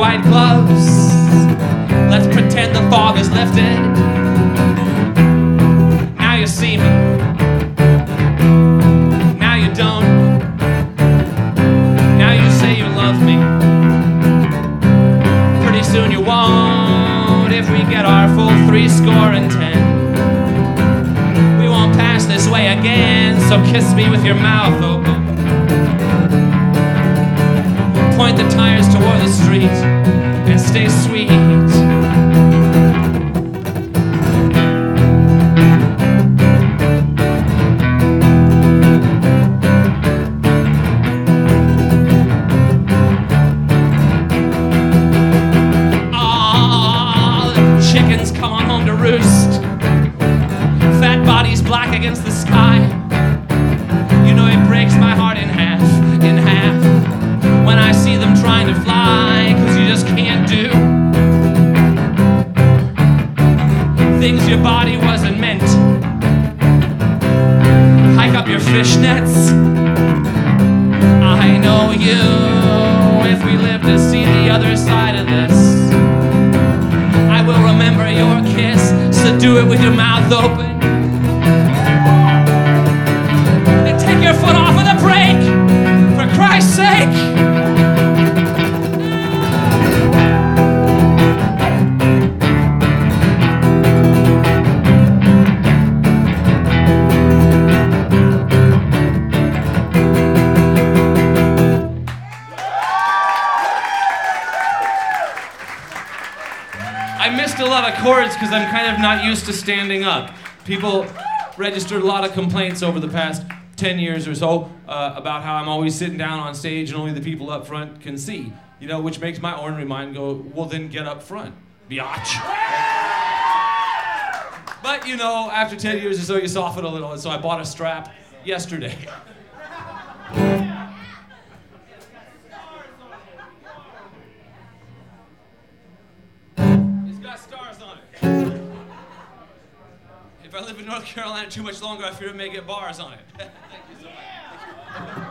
white gloves. Let's pretend the fog is lifted. Now you see me. Now you don't. Now you say you love me. Pretty soon you won't if we get our full 70. We won't pass this way again, so kiss me with your mouth open. Point the tires toward the street and stay sweet. Chickens come on home to roost. Fat bodies black against the sky. You know it breaks my heart in half, when I see them trying to fly, 'cause you just can't do things your body wasn't meant. Hike up your fishnets. I know you, if we live to see the other side of this. I will remember your kiss, so do it with your mouth open. And take your foot off of the brake, for Christ's sake. I missed a lot of chords because I'm kind of not used to standing up. People registered a lot of complaints over the past 10 years or so about how I'm always sitting down on stage and only the people up front can see. You know, which makes my ornery mind go, well then get up front, biatch. But you know, after 10 years or so you soften a little, and so I bought a strap yesterday. Stars on it. If I live in North Carolina too much longer, I fear it may get bars on it. Thank you so much.